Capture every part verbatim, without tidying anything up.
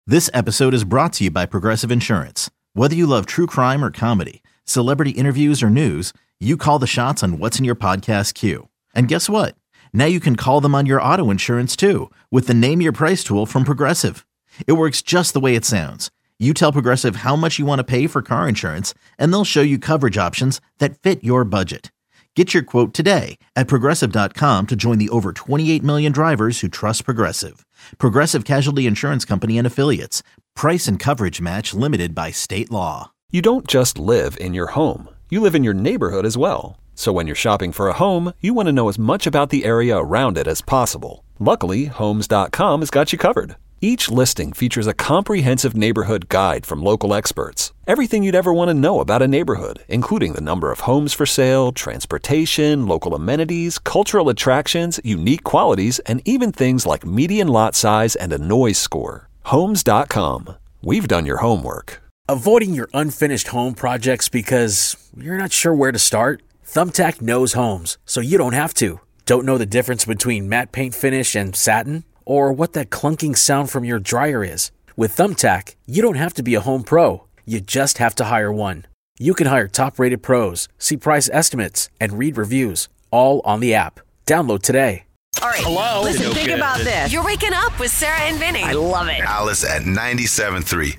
This episode is brought to you by Progressive Insurance. Whether you love true crime or comedy, celebrity interviews or news, you call the shots on what's in your podcast queue. And guess what? Now you can call them on your auto insurance too with the Name Your Price tool from Progressive. It works just the way it sounds. You tell Progressive how much you want to pay for car insurance, and they'll show you coverage options that fit your budget. Get your quote today at Progressive dot com to join the over twenty-eight million drivers who trust Progressive. Progressive Casualty Insurance Company and Affiliates. Price and coverage match limited by state law. You don't just live in your home. You live in your neighborhood as well. So when you're shopping for a home, you want to know as much about the area around it as possible. Luckily, Homes dot com has got you covered. Each listing features a comprehensive neighborhood guide from local experts. Everything you'd ever want to know about a neighborhood, including the number of homes for sale, transportation, local amenities, cultural attractions, unique qualities, and even things like median lot size and a noise score. Homes dot com. We've done your homework. Avoiding your unfinished home projects because you're not sure where to start? Thumbtack knows homes, so you don't have to. Don't know the difference between matte paint finish and satin? Or what that clunking sound from your dryer is? With Thumbtack, you don't have to be a home pro. You just have to hire one. You can hire top-rated pros, see price estimates, and read reviews, all on the app. Download today. All right. Hello? Listen, No think good. about this. You're waking up with Sarah and Vinny. I love it. Alice at ninety-seven point three.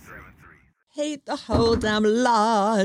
Hate the whole damn lot.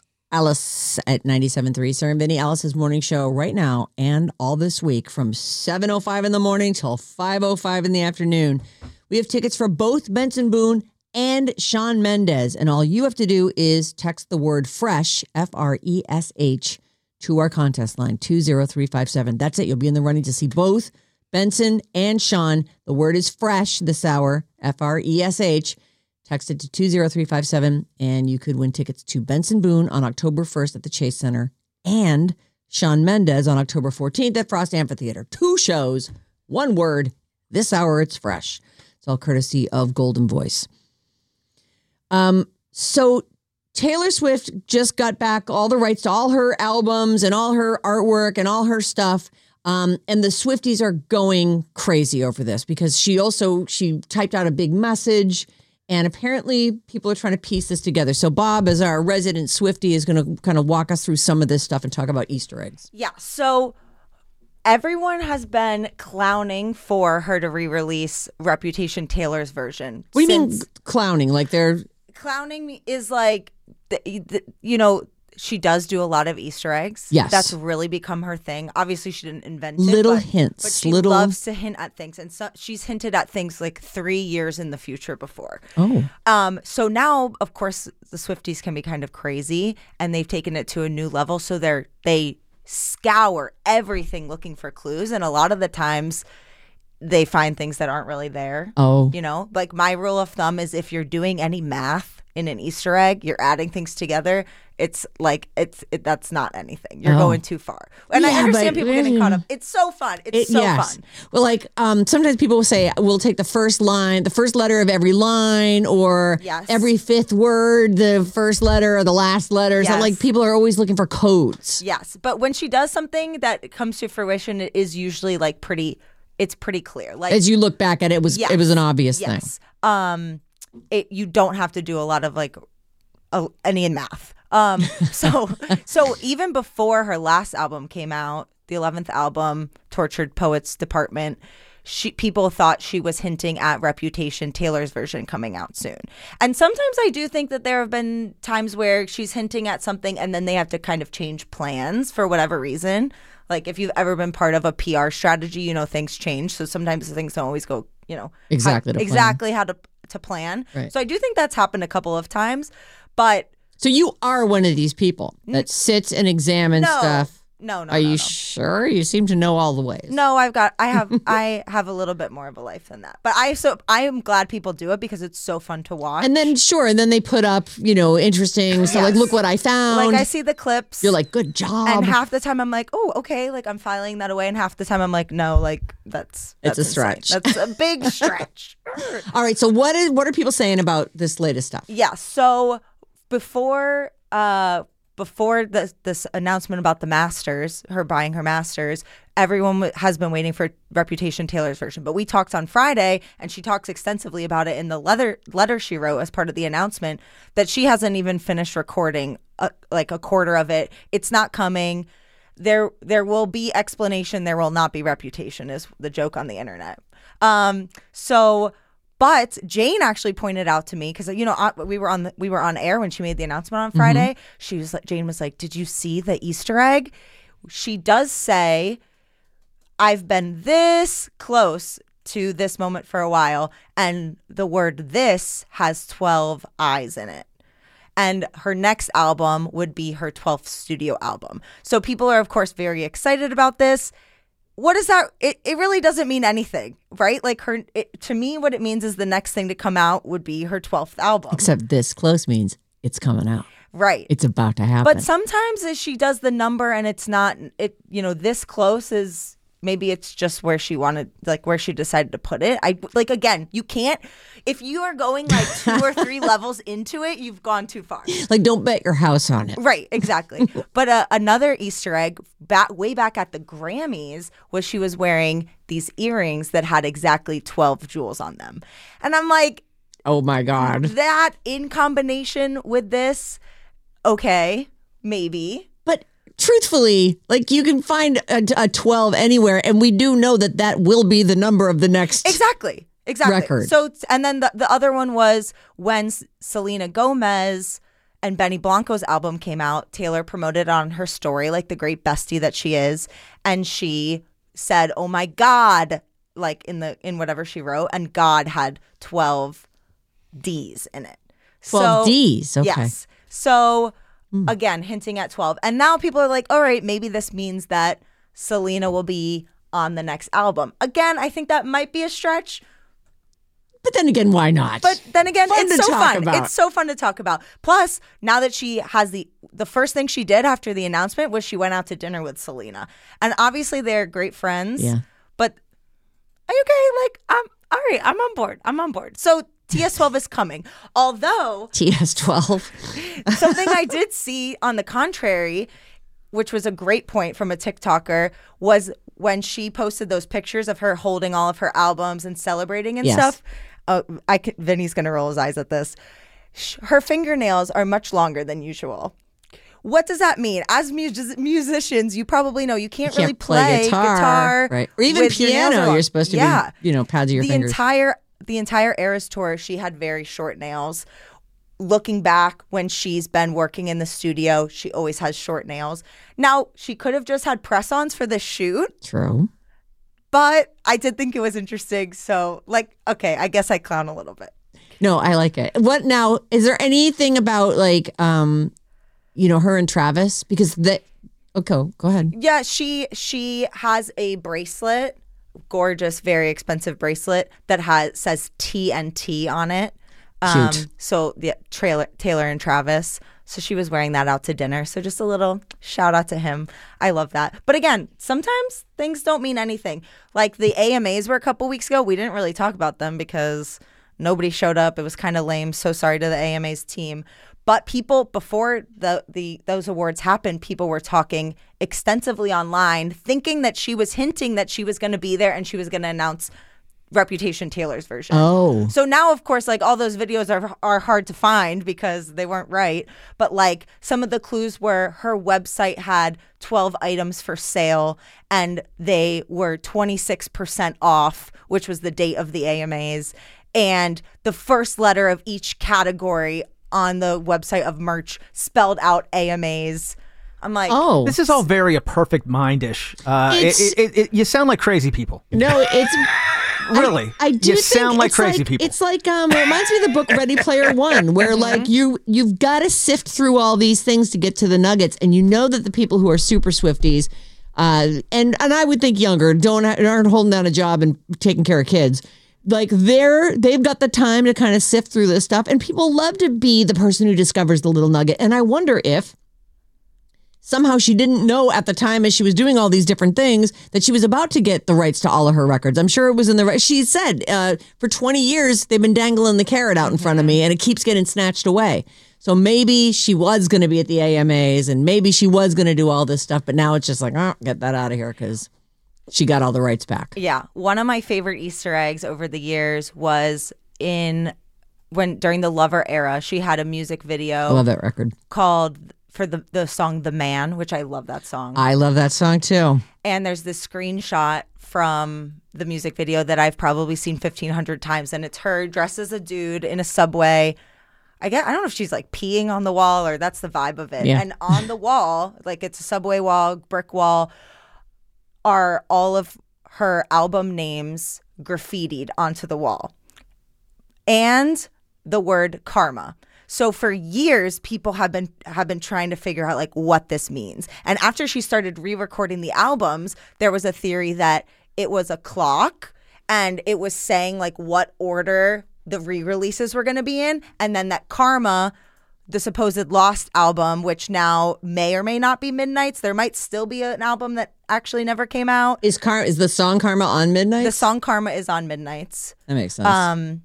Alice at ninety-seven point three. Sarah and Vinny, Alice's morning show right now and all this week from seven oh five in the morning till five oh five in the afternoon. We have tickets for both Benson Boone and Shawn Mendes. And all you have to do is text the word FRESH, F R E S H, to our contest line, two zero three five seven. That's it. You'll be in the running to see both Benson and Shawn. The word is FRESH this hour, F R E S H. Text it to two zero three five seven, and you could win tickets to Benson Boone on October first at the Chase Center and Shawn Mendes on October fourteenth at Frost Amphitheater. Two shows, one word. This hour, it's fresh. It's all courtesy of Golden Voice. Um, so Taylor Swift just got back all the rights to all her albums and all her artwork and all her stuff. Um, and the Swifties are going crazy over this because she also, she typed out a big message. And apparently people are trying to piece this together. So Bob, as our resident Swiftie, is going to kind of walk us through some of this stuff and talk about Easter eggs. Yeah, so everyone has been clowning for her to re-release Reputation Taylor's version. What do you mean clowning? Like they're... Clowning is like, the, the, you know... She does do a lot of Easter eggs. Yes. That's really become her thing. Obviously, she didn't invent it. Little but, hints. But she little... loves to hint at things. And so she's hinted at things like three years in the future before. Oh. Um. So now, of course, the Swifties can be kind of crazy. And they've taken it to a new level. So they're they scour everything looking for clues. And a lot of the times, they find things that aren't really there. Oh. You know? Like my rule of thumb is if you're doing any math in an Easter egg, you're adding things together. It's like it's it, that's not anything. You're oh. going too far. And yeah, I understand but, people getting caught up. It's so fun. It's it, so yes. fun. Well, like um, sometimes people will say we'll take the first line, the first letter of every line, or yes. every fifth word, the first letter or the last letter. Yes. So like people are always looking for codes. Yes, but when she does something that comes to fruition, it is usually like pretty. It's pretty clear. Like as you look back at it, it was yes. it was an obvious yes. thing. Um, it you don't have to do a lot of like uh, any in math. Um, so, so even before her last album came out, the eleventh album, Tortured Poets Department, she, people thought she was hinting at Reputation Taylor's version coming out soon. And sometimes I do think that there have been times where she's hinting at something and then they have to kind of change plans for whatever reason. Like if you've ever been part of a P R strategy, you know, things change. So sometimes things don't always go, you know, exactly how, to exactly how to, to plan. Right. So I do think that's happened a couple of times, but So you are one of these people that sits and examines no, stuff. No, no. Are no, you no. sure? You seem to know all the ways. No, I've got, I have, I have a little bit more of a life than that. But I, so I am glad people do it because it's so fun to watch. And then sure, and then they put up, you know, interesting. So like, Yes. look what I found. Like I see the clips. You're like, good job. And half the time I'm like, oh, okay, like I'm filing that away. And half the time I'm like, no, like that's, that's It's a insane. stretch. That's a big stretch. All right. So what is what are people saying about this latest stuff? Yeah. So before uh before this this announcement about the masters, her buying her masters, everyone w- has been waiting for Reputation Taylor's version. But we talked on Friday, and she talks extensively about it in the letter letter she wrote as part of the announcement, that she hasn't even finished recording a, like a quarter of it. It's not coming. There there will be explanation. There will not be Reputation, is the joke on the internet. Um, so, but Jane actually pointed out to me, because, you know, uh, we were on the, we were on air when she made the announcement on Friday. Mm-hmm. She was like, Jane was like, did you see the Easter egg? She does say, I've been this close to this moment for a while, and the word "this" has twelve eyes in it. And her next album would be her twelfth studio album. So people are, of course, very excited about this. What is that? It, it really doesn't mean anything, right? Like, her, it, to me, what it means is the next thing to come out would be her twelfth album. Except this close means it's coming out. Right. It's about to happen. But sometimes as she does the number and it's not, it you know, this close is, maybe it's just where she wanted, like where she decided to put it. I like, again, you can't, if you are going like two or three levels into it, you've gone too far. Like, don't bet your house on it. Right, exactly. But uh, another Easter egg back way back at the Grammys was she was wearing these earrings that had exactly twelve jewels on them. And I'm like, oh my God. That in combination with this, okay, maybe. But truthfully, like, you can find a, a twelve anywhere, and we do know that that will be the number of the next exactly exactly record. So, and then the, the other one was when Selena Gomez and Benny Blanco's album came out. Taylor promoted it on her story, like the great bestie that she is, and she said, "Oh my God," like in the in whatever she wrote, and God had twelve D's in it. twelve so, D's. Okay. Yes. So. Again, hinting at twelve. And now people are like, all right, maybe this means that Selena will be on the next album. Again, I think that might be a stretch. But then again, why not? But then again, fun it's to so talk fun. about. It's so fun to talk about. Plus, now that she has the, the first thing she did after the announcement was she went out to dinner with Selena. And obviously they're great friends. Yeah. But, are you okay? Like, I'm, all right, I'm on board. I'm on board. So, T S twelve is coming. Although T S twelve. Something I did see on the contrary, which was a great point from a TikToker, was when she posted those pictures of her holding all of her albums and celebrating and yes. stuff. Uh, I could, Vinny's going to roll his eyes at this. Her fingernails are much longer than usual. What does that mean? As mus- musicians, you probably know you can't, you can't really play, play guitar, guitar right? Or even piano. Your You're supposed to yeah. be, you know, pads of your the fingers. Entire The entire Eras tour, she had very short nails. Looking back, when she's been working in the studio, she always has short nails. Now, she could have just had press-ons for the shoot. True. But I did think it was interesting. So, like, okay, I guess I clown a little bit. No, I like it. What now? Is there anything about, like, um, you know, her and Travis? Because that. Okay, go ahead. Yeah, she she has a bracelet, gorgeous, very expensive bracelet that has says T N T on it. Um, Cute. So the trailer, Taylor and Travis. So she was wearing that out to dinner. So just a little shout out to him. I love that. But again, sometimes things don't mean anything. Like the A M As were a couple weeks ago. We didn't really talk about them because nobody showed up. It was kind of lame. So sorry to the A M A's team. But people, before the, the those awards happened, people were talking extensively online, thinking that she was hinting that she was going to be there and she was going to announce Reputation Taylor's version. Oh. So now, of course, like all those videos are are hard to find because they weren't right. But like some of the clues were her website had twelve items for sale and they were twenty-six percent off, which was the date of the A M As. And the first letter of each category on the website of merch spelled out A M As. I'm like, oh, this is all very a perfect mind-ish. Uh, it, it, it, it, you sound like crazy people. No, it's really. I, I do you think sound like it's crazy like, people. It's like um, it reminds me of the book Ready Player One, where like you you've got to sift through all these things to get to the nuggets, and you know that the people who are super Swifties, uh, and and I would think younger, don't aren't holding down a job and taking care of kids. Like they're they've got the time to kind of sift through this stuff, and people love to be the person who discovers the little nugget. And I wonder if somehow she didn't know at the time as she was doing all these different things that she was about to get the rights to all of her records. I'm sure it was in the right. She said uh, for twenty years they've been dangling the carrot out in front of me, and it keeps getting snatched away. So maybe she was going to be at the A M As, and maybe she was going to do all this stuff, but now it's just like, oh, get that out of here because she got all the rights back. Yeah. One of my favorite Easter eggs over the years was in when during the Lover era, she had a music video. I love that record. Called for the, the song The Man, which I love that song. I love that song too. And there's this screenshot from the music video that I've probably seen fifteen hundred times. And it's her dressed as a dude in a subway. I get, I don't know if she's like peeing on the wall or that's the vibe of it. Yeah. And on the wall, like it's a subway wall, brick wall, are all of her album names graffitied onto the wall. And the word karma. So for years, people have been have been trying to figure out like what this means. And after she started re-recording the albums, there was a theory that it was a clock and it was saying like what order the re-releases were going to be in. And then that Karma, the supposed lost album, which now may or may not be Midnights. There might still be an album that actually never came out. Is Car- is the song Karma on Midnight? The song Karma is on Midnights. That makes sense. Um,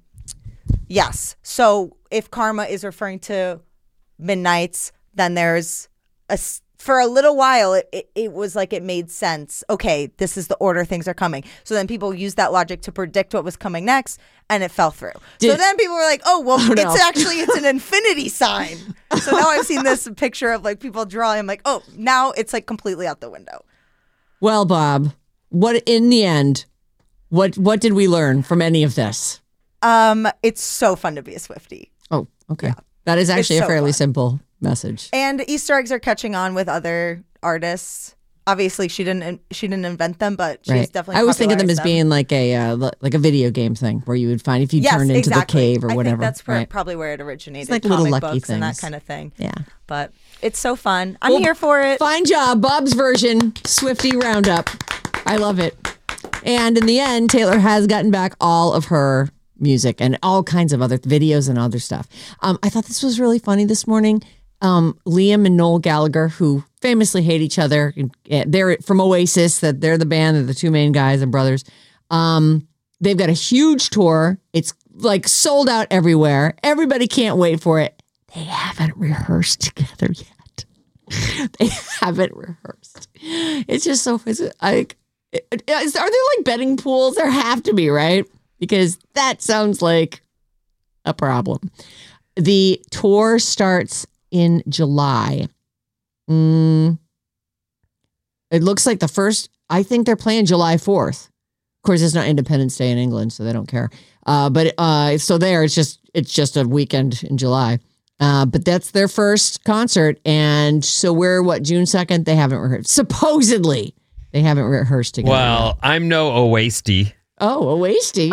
yes. So if Karma is referring to Midnights, then there's a for a little while it, it it was like it made sense. Okay, this is the order things are coming. So then people used that logic to predict what was coming next, and it fell through. Did, so then people were like, "Oh, well, oh, no. it's actually it's an infinity sign." So now I've seen this picture of like people drawing. I'm like, "Oh, now it's like completely out the window." Well, Bob, what in the end, what what did we learn from any of this? Um, it's so fun to be a Swiftie. Oh, okay. Yeah. That is actually so a fairly fun. simple message. And Easter eggs are catching on with other artists. Obviously, she didn't she didn't invent them, but she's right. definitely. I always think of them as them. being like a uh, like a video game thing where you would find if you yes, turned into exactly. the cave or I whatever. think that's where, right? probably where it originated. It's like comic little lucky books and that things. kind of thing. Yeah, but it's so fun. I'm well, here for it. Fine job, Bob's version, Swiftie Roundup. I love it. And in the end, Taylor has gotten back all of her music and all kinds of other videos and other stuff. Um, I thought this was really funny this morning. Um, Liam and Noel Gallagher, who famously hate each other, they're from Oasis. That they're the band. They're the two main guys and brothers. Um, they've got a huge tour. It's like sold out everywhere. Everybody can't wait for it. They haven't rehearsed together yet. They haven't rehearsed. It's just so. It's like, is, are there like betting pools? There have to be, right? Because that sounds like a problem. The tour starts in July. Mm, it looks like the first, I think they're playing July fourth. Of course, it's not Independence Day in England, so they don't care. Uh, but uh, so there, it's just it's just a weekend in July. Uh, but that's their first concert. And so we're, what, June second? They haven't rehearsed. Supposedly, they haven't rehearsed together. Well, I'm no Oasty. Oh, a wasty.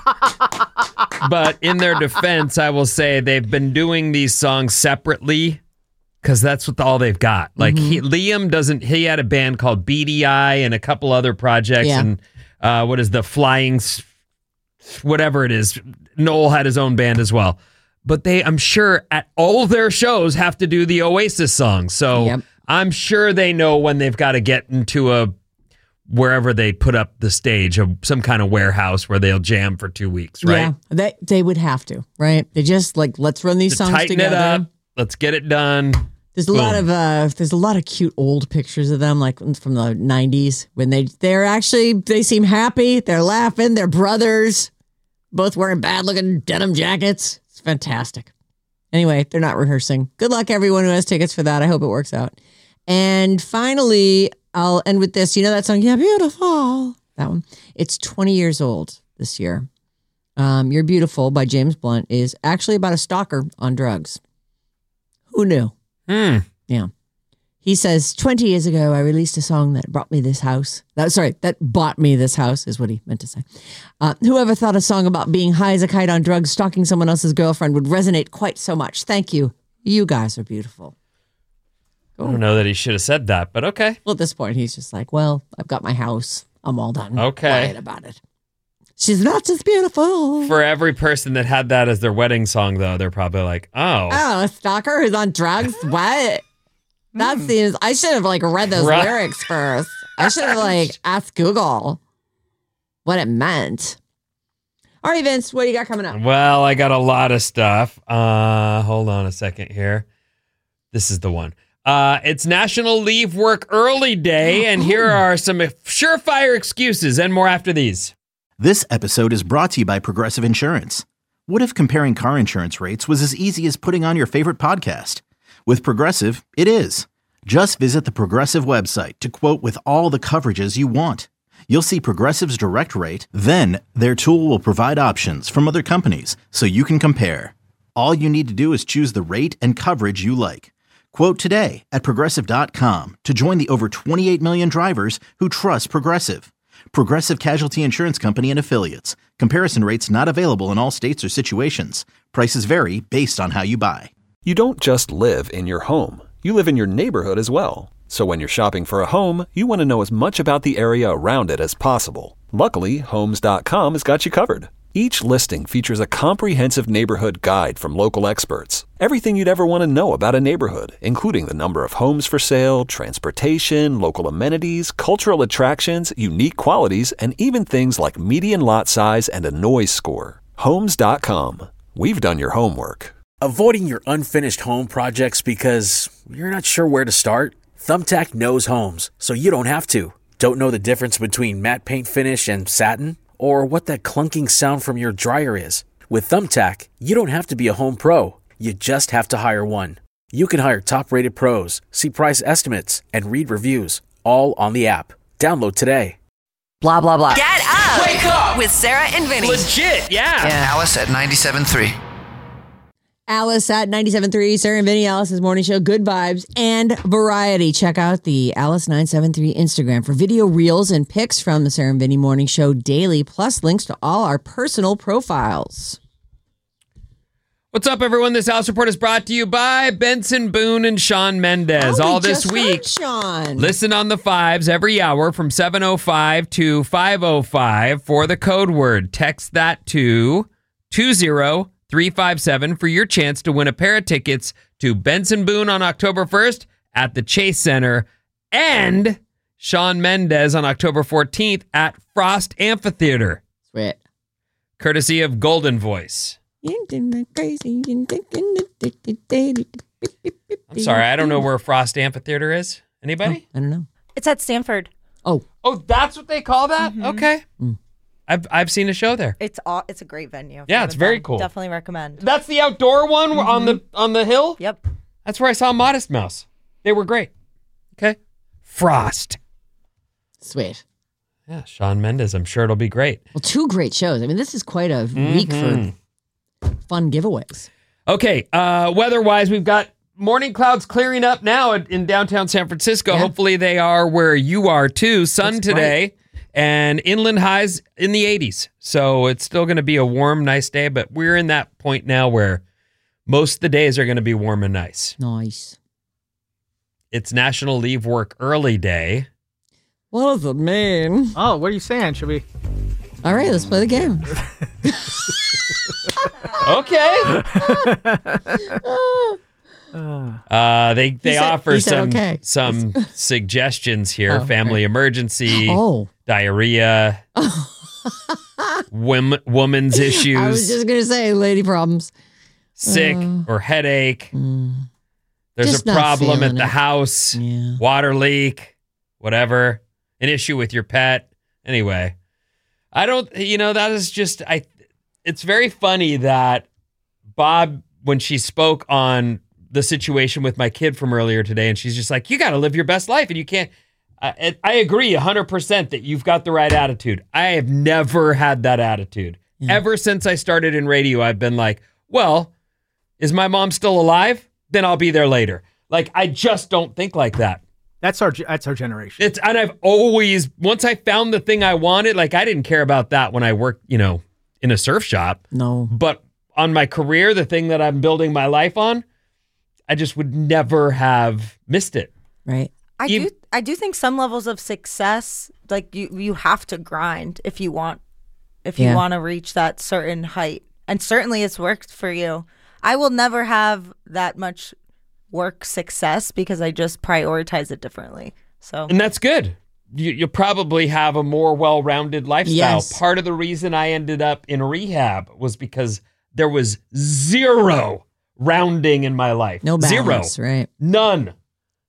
But in their defense, I will say they've been doing these songs separately because that's what all they've got. Like mm-hmm. he, Liam doesn't, he had a band called B D I and a couple other projects. Yeah. And uh, what is the Flying, whatever it is. Noel had his own band as well. But they, I'm sure at all their shows have to do the Oasis songs. So yep. I'm sure they know when they've got to get into a, wherever they put up the stage, of some kind of warehouse where they'll jam for two weeks, right? Yeah, they, they would have to, right? They just like, let's run these to songs tighten together. it up. Let's get it done. There's a Boom. lot of uh, there's a lot of cute old pictures of them, like from the nineties, when they they're actually they seem happy, they're laughing, they're brothers, both wearing bad looking denim jackets. It's fantastic. Anyway, they're not rehearsing. Good luck, everyone who has tickets for that. I hope it works out. And finally, I'll end with this. You know that song, Yeah, Beautiful? That one. It's twenty years old this year. Um, You're Beautiful by James Blunt is actually about a stalker on drugs. Who knew? Hmm. Yeah. He says, twenty years ago, I released a song that brought me this house. That, sorry, that bought me this house is what he meant to say. Uh, whoever thought a song about being high as a kite on drugs, stalking someone else's girlfriend would resonate quite so much. Thank you. You guys are beautiful. I don't know that he should have said that, but okay. Well, at this point, he's just like, well, I've got my house. I'm all done. Okay. Quiet about it. She's not just beautiful. For every person that had that as their wedding song, though, they're probably like, oh. Oh, a stalker who's on drugs? What? That seems, I should have like read those Right. lyrics first. I should have like asked Google what it meant. All right, Vince, what do you got coming up? Well, I got a lot of stuff. Uh, hold on a second here. This is the one. Uh, it's National Leave Work Early Day, and here are some surefire excuses and more after these. This episode is brought to you by Progressive Insurance. What if comparing car insurance rates was as easy as putting on your favorite podcast? With Progressive, it is. Just visit the Progressive website to quote with all the coverages you want. You'll see Progressive's direct rate, then their tool will provide options from other companies so you can compare. All you need to do is choose the rate and coverage you like. Quote today at progressive dot com to join the over twenty-eight million drivers who trust Progressive. Progressive Casualty Insurance Company and Affiliates. Comparison rates not available in all states or situations. Prices vary based on how you buy. You don't just live in your home. You live in your neighborhood as well. So when you're shopping for a home, you want to know as much about the area around it as possible. Luckily, homes dot com has got you covered. Each listing features a comprehensive neighborhood guide from local experts. Everything you'd ever want to know about a neighborhood, including the number of homes for sale, transportation, local amenities, cultural attractions, unique qualities, and even things like median lot size and a noise score. homes dot com. We've done your homework. Avoiding your unfinished home projects because you're not sure where to start? Thumbtack knows homes, so you don't have to. Don't know the difference between matte paint finish and satin? Or what that clunking sound from your dryer is? With Thumbtack, you don't have to be a home pro. You just have to hire one. You can hire top-rated pros, see price estimates, and read reviews, all on the app. Download today. Blah, blah, blah. Get up! Wake up! With Sarah and Vinny. Legit, yeah. yeah. Alice at ninety-seven point three. Alice at ninety-seven point three, Sarah and Vinny, Alice's morning show, good vibes and variety. Check out the Alice nine seven three Instagram for video reels and pics from the Sarah and Vinny morning show daily, plus links to all our personal profiles. What's up, everyone? This Alice Report is brought to you by Benson Boone and Sean Mendez. Oh, all we this just week. heard Sean. Listen on the fives every hour from seven oh five to five oh five for the code word. Text that to two zero three five seven for your chance to win a pair of tickets to Benson Boone on October first at the Chase Center and Sean Mendez on October fourteenth at Frost Amphitheater. Sweet. Courtesy of Golden Voice. I'm sorry, I don't know where Frost Amphitheater is. Anybody? Oh, I don't know. It's at Stanford. Oh. Oh, that's what they call that? Mm-hmm. Okay. Mm. I've I've seen a show there. It's all, it's a great venue. Yeah, it's very cool. Definitely recommend. That's the outdoor one mm-hmm. on the on the hill? Yep. That's where I saw Modest Mouse. They were great. Okay. Frost. Sweet. Yeah, Sean Mendez. I'm sure it'll be great. Well, two great shows. I mean, this is quite a mm-hmm. week for fun giveaways. Okay. Uh, weather-wise, we've got morning clouds clearing up now in downtown San Francisco. Yeah. Hopefully they are where you are too. Sun That's today. Right. And inland highs in the eighties. So it's still going to be a warm, nice day, but we're in that point now where most of the days are going to be warm and nice. Nice. It's National Leave Work Early Day. What does it mean? Oh, what are you saying? Should we? All right, let's play the game. Okay. Uh, they they said, offer some okay. some suggestions here. Oh, Family right. emergency, oh. diarrhea, wom- woman's issues. I was just going to say lady problems. Sick uh, or headache. Mm, There's a problem at the it. house. Yeah. Water leak, whatever. An issue with your pet. Anyway, I don't, you know, that is just, I. It's very funny that Bob, when she spoke on the situation with my kid from earlier today, and she's just like, you got to live your best life and you can't. I, I agree one hundred percent that you've got the right attitude. I have never had that attitude. Yeah. Ever since I started in radio, I've been like, well, is my mom still alive? Then I'll be there later. Like, I just don't think like that. That's our that's our generation. It's and I've always, once I found the thing I wanted, like I didn't care about that when I worked, you know, in a surf shop. No. But on my career, the thing that I'm building my life on, I just would never have missed it. Right. I Even, do I do think some levels of success, like you, you have to grind if you want if you yeah. want to reach that certain height. And certainly it's worked for you. I will never have that much work success because I just prioritize it differently. So And that's good. You, you'll probably have a more well-rounded lifestyle. Yes. Part of the reason I ended up in rehab was because there was zero rounding in my life. No balance, Zero. right? None.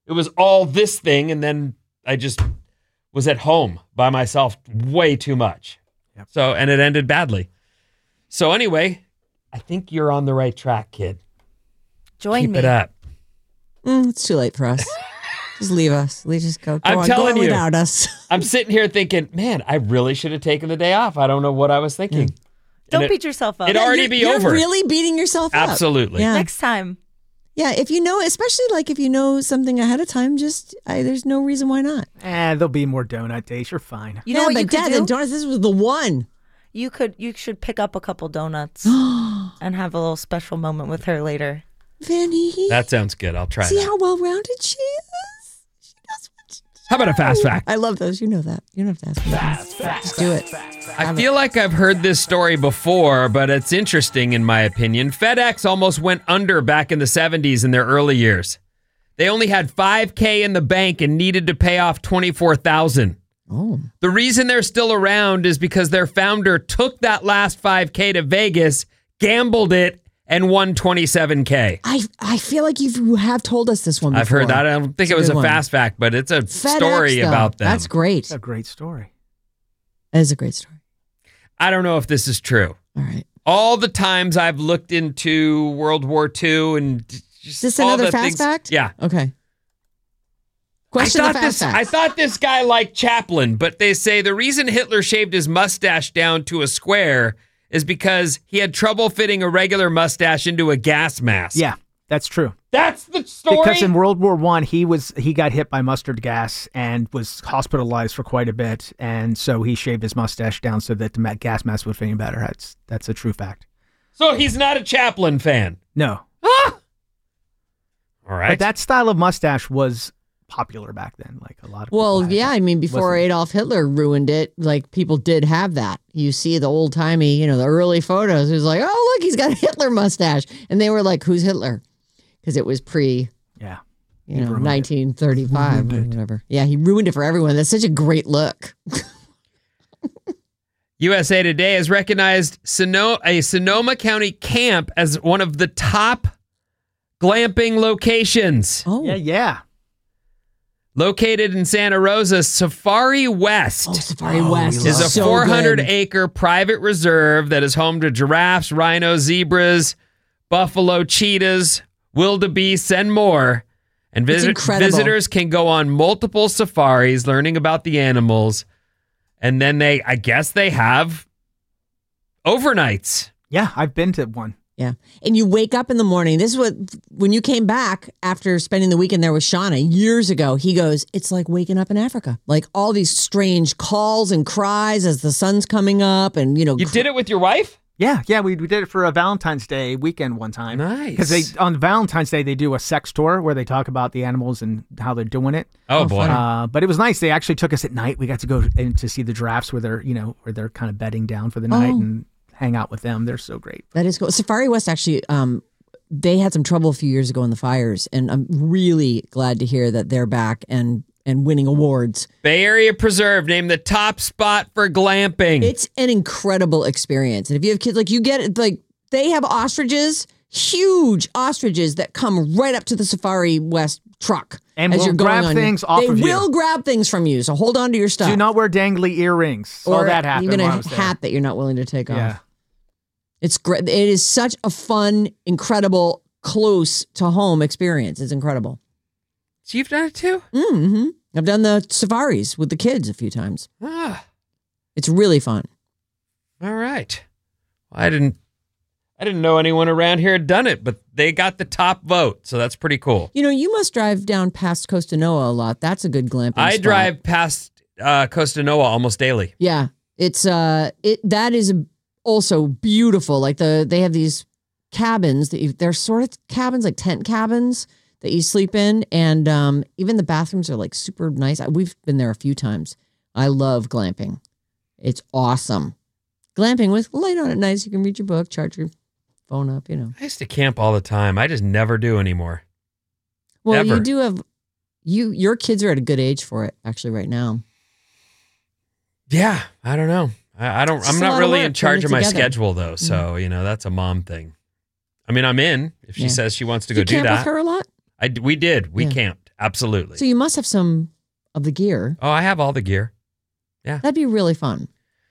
it was all this thing, and then I just was at home by myself way too much. Yep. So, and it ended badly. So anyway, I think you're on the right track, kid. Join Keep me. it up. Mm, it's too late for us. Just leave us. We just go. go I'm on, telling go you, without us. I'm sitting here thinking, man, I really should have taken the day off. I don't know what I was thinking. Don't it, beat yourself up. It'd already you're, be you're over. Really beating yourself up. Absolutely. Yeah. Next time. Yeah, if you know, especially like if you know something ahead of time, just I, there's no reason why not. And there'll be more donut days. You're fine. You know yeah, what but you could Dad, do? the donuts, this was the one. You could. You should pick up a couple donuts and have a little special moment with her later. Vinny. That sounds good. I'll try See that. how well-rounded she is? She does what she does. How about a fast fact? I love those. You know that. You don't have to ask me. Fast fact. Just do it. I feel like I've heard this story before, but it's interesting in my opinion. FedEx almost went under back in the seventies in their early years. They only had five K in the bank and needed to pay off twenty-four thousand dollars. Oh. The reason they're still around is because their founder took that last five K to Vegas, gambled it, and won twenty-seven K. I I feel like you've, you have told us this one before. I've heard that. I don't think It's it was good a one. fast fact, but it's a FedEx, story though. about them. That's great. It's a great story. That is a great story. I don't know if this is true. All right. All the times I've looked into World War Two and just Is this all another the fast things- fact? Yeah. Okay. Question I the thought fast this. fact. I thought this guy liked Chaplin, but they say the reason Hitler shaved his mustache down to a square is because he had trouble fitting a regular mustache into a gas mask. Yeah, that's true. That's the story. Because in World War One, he was he got hit by mustard gas and was hospitalized for quite a bit, and so he shaved his mustache down so that the ma- gas mask would fit him better. That's that's a true fact. So he's not a Chaplin fan. No, All right. but that style of mustache was popular back then. Like a lot of people Well, had yeah, that. I mean, before Wasn't- Adolf Hitler ruined it, like people did have that. You see the old timey, you know, the early photos. It was like, oh, look, he's got a Hitler mustache, and they were like, who's Hitler? Because it was pre, yeah, you He know, ruined it. nineteen thirty-five or whatever. Yeah, he ruined it for everyone. That's such a great look. U S A Today has recognized Sono- a Sonoma County camp as one of the top glamping locations. Oh, yeah, yeah. Located in Santa Rosa, Safari West oh Safari West is is a so four hundred good. acre private reserve that is home to giraffes, rhinos, zebras, buffalo, cheetahs, wildebeests, and more. And It's visit- incredible. visitors can go on multiple safaris, learning about the animals. And then they, I guess they have overnights. Yeah, I've been to one. Yeah. And you wake up in the morning. This is what, when you came back after spending the weekend there with Shauna years ago, he goes, it's like waking up in Africa. Like all these strange calls and cries as the sun's coming up. And, you know, You did it with your wife? Yeah, yeah, we, we did it for a Valentine's Day weekend one time. Nice. Because they on Valentine's Day they do a sex tour where they talk about the animals and how they're doing it. Oh, boy. Uh, but it was nice. They actually took us at night. We got to go in to see the giraffes where they're, you know, where they're kind of bedding down for the night Oh. and hang out with them. They're so great. that is cool. Safari West actually, um, they had some trouble a few years ago in the fires. And I'm really glad to hear that they're back and, and winning awards. Bay Area Preserve named the top spot for glamping. It's an incredible experience. And if you have kids, like you get it, like they have ostriches, huge ostriches that come right up to the Safari West truck. And as will you're going grab on. things off they of you. will grab things from you. So hold on to your stuff. Do not wear dangly earrings. Saw or that happen even when a I was there. hat that you're not willing to take Yeah. off. It's great. It is such a fun, incredible, close to home experience. It's incredible. So you've done it too? Mm-hmm. I've done the safaris with the kids a few times. Ah, It's really fun. all right. Well, I didn't I didn't know anyone around here had done it, but they got the top vote, so that's pretty cool. You know, you must drive down past Costa Noa a lot. That's a good glamping I spot. drive past uh, Costa Noa almost daily. Yeah, it's uh, it that is also beautiful. Like the they have these cabins that you, they're sort of cabins, like tent cabins that you sleep in, and um, even the bathrooms are like super nice. We've been there a few times. I love glamping. It's awesome. Glamping with light on at night, so you can read your book, charge your phone up. You know. I used to camp all the time. I just never do anymore. Well, Never. you do have you. Your kids are at a good age for it, actually, right now. Yeah, I don't know. I, I don't. It's I'm just a not lot of really work in charge putting of it my together. schedule though, so you know that's a mom thing. I mean, I'm in if she Yeah. says she wants to Do go you do camp that. with her a lot? I d- we did. We Yeah. camped Absolutely. So you must have some of the gear. Oh, I have all the gear. Yeah. That'd be really fun.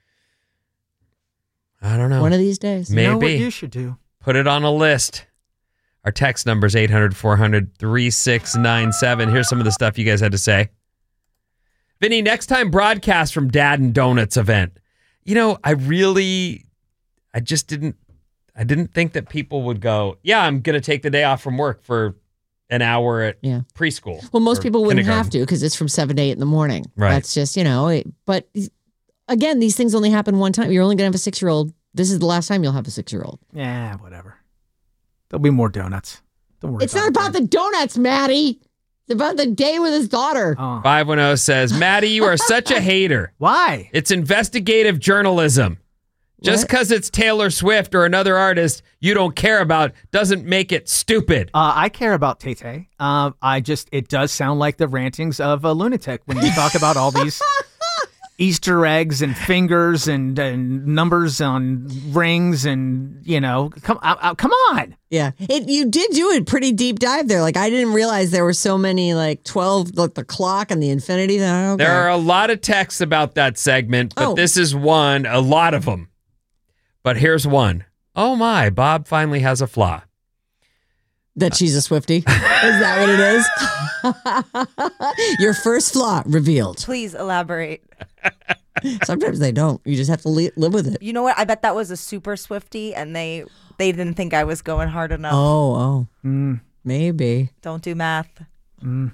I don't know. One of these days. Maybe. You know what you should do? Put it on a list. Our text number is eight hundred, four hundred, thirty-six ninety-seven. Here's some of the stuff you guys had to say. Vinny, next time broadcast from Dad and Donuts event. You know, I really, I just didn't, I didn't think that people would go, yeah, I'm going to take the day off from work for an hour at Yeah. preschool. Well, most or people wouldn't have kindergarten. to because it's from seven to eight in the morning. Right. That's just, you know, it, but again, these things only happen one time. You're only going to have a six-year-old. This is the last time you'll have a six-year-old. Yeah, whatever. There'll be more donuts. Don't worry It's about not it. about the donuts, Maddie. It's about the day with his daughter. Oh. five one zero says, Maddie, you are such a hater. Why? It's investigative journalism. Just What? because it's Taylor Swift or another artist you don't care about doesn't make it stupid. Uh, I care about Tay Tay. Um, I just, it does sound like the rantings of a lunatic when you talk about all these Easter eggs and fingers and, and numbers on rings and, you know, come uh, uh, come on. Yeah, it, you did do a pretty deep dive there. Like, I didn't realize there were so many, like twelve, like the clock and the infinity. That, okay. There are a lot of texts about that segment, but Oh. this is one, a lot of them. But here's one. Oh my, Bob finally has a flaw. That she's a Swiftie. Is that what it is? Your first flaw revealed. Please elaborate. Sometimes they don't. You just have to li- live with it. You know what? I bet that was a super Swiftie, and they they didn't think I was going hard enough. Oh, oh. Mm. Maybe. Don't do math. Mm.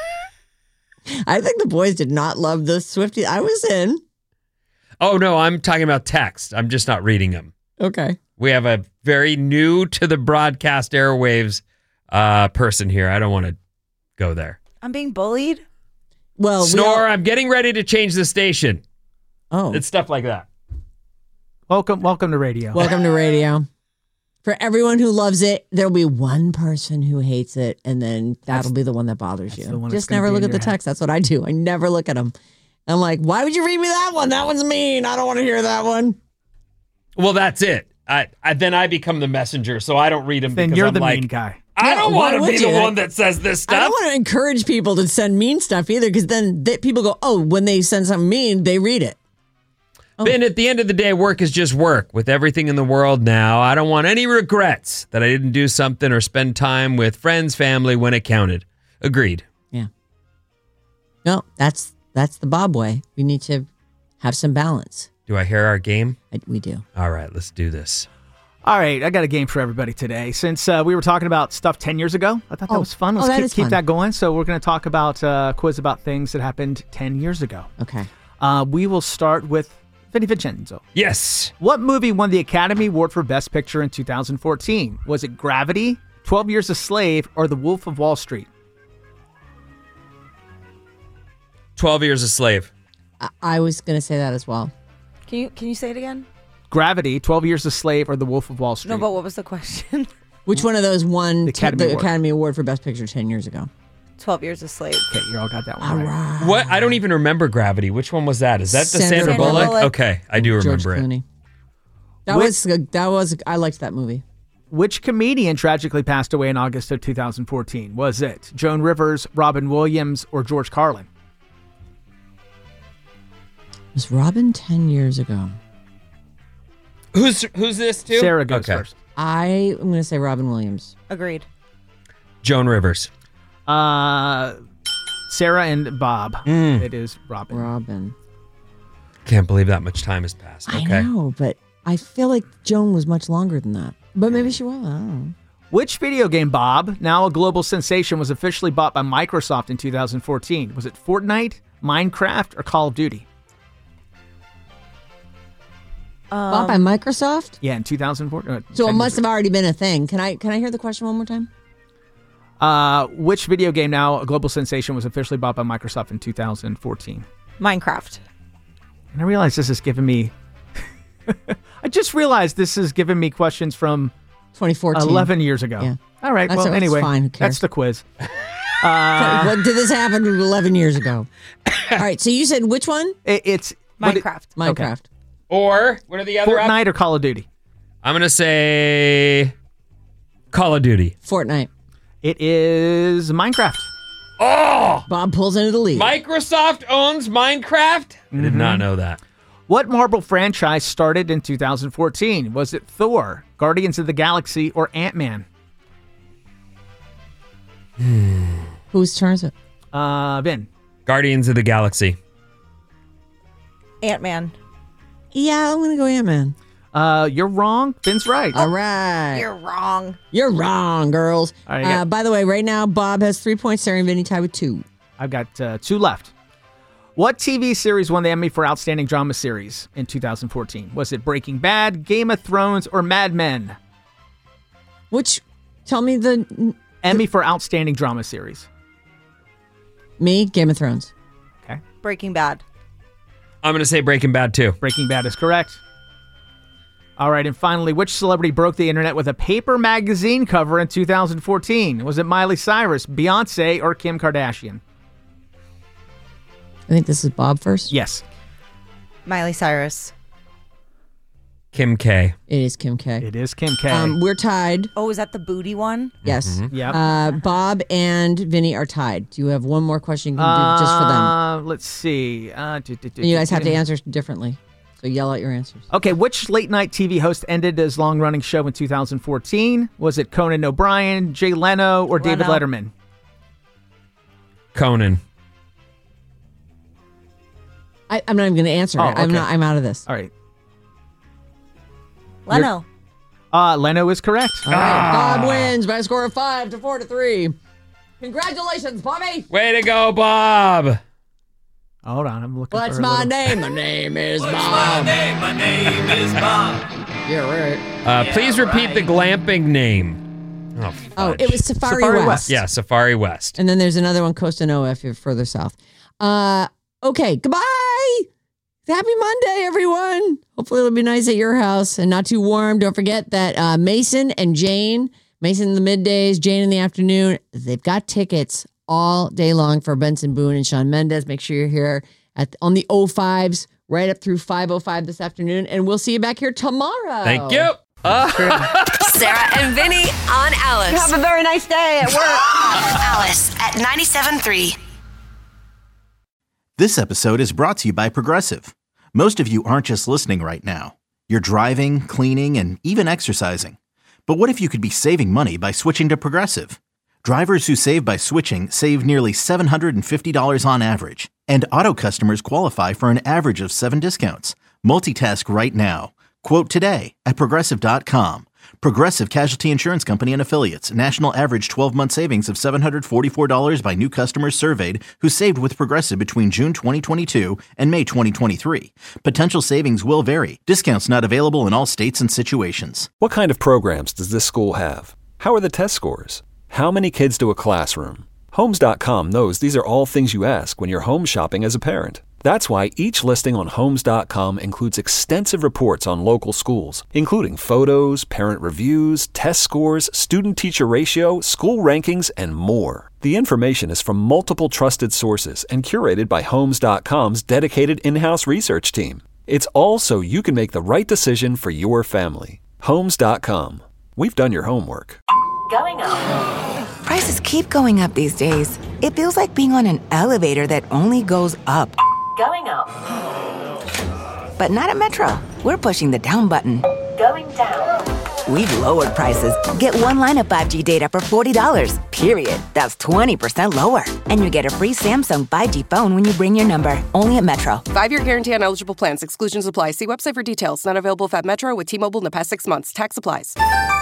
I think the boys did not love the Swiftie. I was in. Oh no, I'm talking about text. I'm just not reading them. Okay. We have a very new to the broadcast airwaves uh, person here. I don't want to go there. I'm being bullied. Well, we Snore, all- I'm getting ready to change the station. oh, It's stuff like that. Welcome, welcome to radio. welcome to radio. For everyone who loves it, there'll be one person who hates it, and then that'll be the one that bothers you. the one that's Just gonna never be look in at the your head. text. That's what I do. I never look at them. I'm like, why would you read me that one? That one's mean. I don't want to hear that one. Well, that's it. I, I then I become the messenger, so I don't read them. Then because you're I'm the like, mean guy. I Yeah, don't why want to would be the you? one that says this I don't stuff. want to encourage people to send mean stuff either, because then they, people go, oh, when they send something mean, they read it. Ben, at the end of the day, work is just work. With everything in the world now, I don't want any regrets that I didn't do something or spend time with friends, family when it counted. Agreed. Yeah. No, that's that's the Bob way. We need to have some balance. Do I hear our game? I, we do. All right, let's do this. All right, I got a game for everybody today. Since uh, we were talking about stuff ten years ago, I thought that Oh. was fun. Oh, Let's that keep, is keep fun. that going. So we're going to talk about uh, quiz about things that happened ten years ago. Okay. Uh, we will start with Vinny Vincenzo. Yes. What movie won the Academy Award for Best Picture in two thousand fourteen? Was it Gravity, twelve Years a Slave, or The Wolf of Wall Street? twelve Years a Slave. I, I was going to say that as well. Can you can you say it again? Gravity, twelve Years a Slave, or The Wolf of Wall Street? No, but what was the question? Which one of those won The t- Academy the Award. Academy Award for Best Picture ten years ago? Twelve Years a Slave. Okay, you all got that one All right. right. What? I don't even remember Gravity. Which one was that? Is that the Sandra Sandra, Bullock. Bullock? Okay, I do George remember it. Clooney. That Which- was good. That was I liked that movie. Which comedian tragically passed away in August of two thousand fourteen? Was it Joan Rivers, Robin Williams, or George Carlin? Was Robin ten years ago? Who's who's this to? Sarah goes okay. first. I am going to say Robin Williams. Agreed. Joan Rivers. Uh, Sarah and Bob. Mm. It is Robin. Robin. Can't believe that much time has passed. Okay. I know, but I feel like Joan was much longer than that. But maybe she was. I don't know. Which video game, Bob, now a global sensation, was officially bought by Microsoft in two thousand fourteen? Was it Fortnite, Minecraft, or Call of Duty? Bought by Microsoft? Yeah, in two thousand fourteen. Uh, So it ten must years have already been a thing. Can I can I hear the question one more time? ago. Uh, which video game, now a global sensation, was officially bought by Microsoft in two thousand fourteen? Minecraft. And I realize this is giving me. I just realized this is giving me questions from twenty fourteen. eleven years ago. Yeah. All right. That's- well, that's anyway, fine. Who cares? that's the quiz. What did this happen eleven years ago? All right. So you said which one? It, it's what it- Minecraft. Minecraft. Or what are the other? Fortnite or Call of Duty? I'm gonna say Call of Duty. Fortnite. It is Minecraft. Oh! Bob pulls into the lead. Microsoft owns Minecraft? I did not know that. What Marvel franchise started in two thousand fourteen? Was it Thor, Guardians of the Galaxy, or Ant-Man? Whose turn is it? Uh, Vin. Guardians of the Galaxy. Ant-Man. Yeah, I'm going to go Ant-Man. Uh, you're wrong. Vin's right. All right. You're wrong. You're wrong, girls. All right, uh, got- by the way, right now, Bob has three points. Sarah and Vinny tied with two. I've got uh, two left. What T V series won the Emmy for Outstanding Drama Series in two thousand fourteen? Was it Breaking Bad, Game of Thrones, or Mad Men? Which, tell me the... Emmy for Outstanding Drama Series. Me, Game of Thrones. Okay. Breaking Bad. I'm going to say Breaking Bad, too. Breaking Bad is correct. All right, and finally, which celebrity broke the internet with a paper magazine cover in two thousand fourteen? Was it Miley Cyrus, Beyonce, or Kim Kardashian? I think this is Bob first. Yes. Miley Cyrus. Kim K. It is Kim K. It is Kim K. Um, we're tied. Oh, is that the booty one? Yes. Yep. Uh, Bob and Vinny are tied. Do you have one more question you can do just for them? Uh, let's see. Uh, do, do, do, And you guys do, have to do. answer differently. So yell out your answers. Okay, which late-night T V host ended his long-running show in two thousand fourteen? Was it Conan O'Brien, Jay Leno, or David Leno. Letterman? Conan. I, I'm not even going to answer Oh, it. I'm okay. not. I'm out of this. All right. Leno. Uh, Leno is correct. All right. Bob wins by a score of five to four to three. Congratulations, Bobby. Way to go, Bob. Hold on, I'm looking What's for a my little- name? My name is Bob. name? My name is Bob. Yeah, right. Uh, please repeat the glamping name. Oh, Oh, fudge. it was Safari, Safari West. West. Yeah, Safari West. And then there's another one, Costa Noa, if you're further south. Uh, okay, goodbye. Happy Monday, everyone. Hopefully it'll be nice at your house and not too warm. Don't forget that uh, Mason and Jane, Mason in the middays, Jane in the afternoon, they've got tickets all day long for Benson Boone and Shawn Mendes. Make sure you're here at on the oh fives right up through five oh five this afternoon, and we'll see you back here tomorrow. Thank you. Sarah and Vinny on Alice. Have a very nice day at work. Alice at ninety-seven point three. This episode is brought to you by Progressive. Most of you aren't just listening right now. You're driving, cleaning, and even exercising. But what if you could be saving money by switching to Progressive? Drivers who save by switching save nearly seven hundred fifty dollars on average. And auto customers qualify for an average of seven discounts. Multitask right now. Quote today at Progressive dot com. Progressive Casualty Insurance Company and Affiliates. National average twelve-month savings of seven hundred forty-four dollars by new customers surveyed who saved with Progressive between June twenty twenty-two and May twenty twenty-three. Potential savings will vary. Discounts not available in all states and situations. What kind of programs does this school have? How are the test scores? How many kids do a classroom? Homes dot com knows these are all things you ask when you're home shopping as a parent. That's why each listing on Homes dot com includes extensive reports on local schools, including photos, parent reviews, test scores, student-teacher ratio, school rankings, and more. The information is from multiple trusted sources and curated by Homes dot com's dedicated in-house research team. It's all so you can make the right decision for your family. Homes dot com. We've done your homework. Going up. Prices keep going up these days. It feels like being on an elevator that only goes up. Going up. But not at Metro. We're pushing the down button. Going down. We've lowered prices. Get one line of five G data for forty dollars. Period. That's twenty percent lower. And you get a free Samsung five G phone when you bring your number. Only at Metro. Five-year guarantee on eligible plans. Exclusions apply. See website for details. Not available at Metro with T-Mobile in the past six months. Tax applies.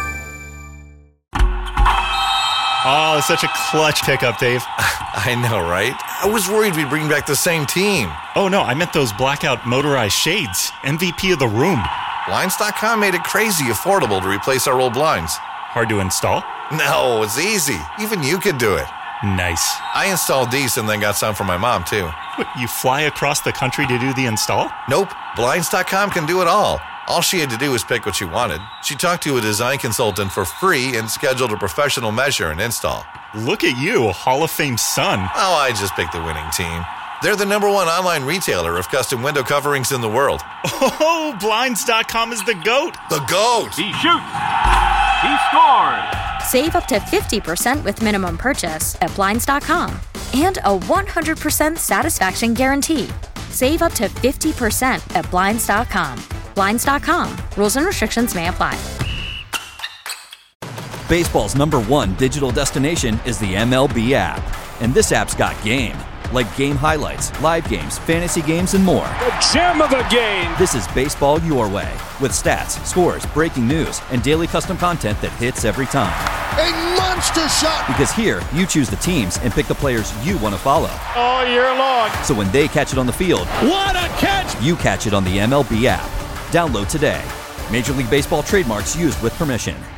Oh, it's such a clutch pickup, Dave. I know, right? I was worried we'd bring back the same team. Oh, no, I meant those blackout motorized shades. M V P of the room. Blinds dot com made it crazy affordable to replace our old blinds. Hard to install? No, it's easy. Even you could do it. Nice. I installed these and then got some for my mom, too. What, you fly across the country to do the install? Nope. Blinds dot com can do it all. All she had to do was pick what she wanted. She talked to a design consultant for free and scheduled a professional measure and install. Look at you, Hall of Fame son. Oh, I just picked the winning team. They're the number one online retailer of custom window coverings in the world. Oh, Blinds dot com is the GOAT. The GOAT! He shoots. He scored. Save up to fifty percent with minimum purchase at Blinds dot com. and a one hundred percent satisfaction guarantee. Save up to fifty percent at Blinds dot com. Blinds dot com. Rules and restrictions may apply. Baseball's number one digital destination is the M L B app. And this app's got game. Like game highlights, live games, fantasy games, and more. The gem of a game! This is baseball your way. With stats, scores, breaking news, and daily custom content that hits every time. A monster shot! Because here, you choose the teams and pick the players you want to follow. All year long. So when they catch it on the field, what a catch! You catch it on the M L B app. Download today. Major League Baseball trademarks used with permission.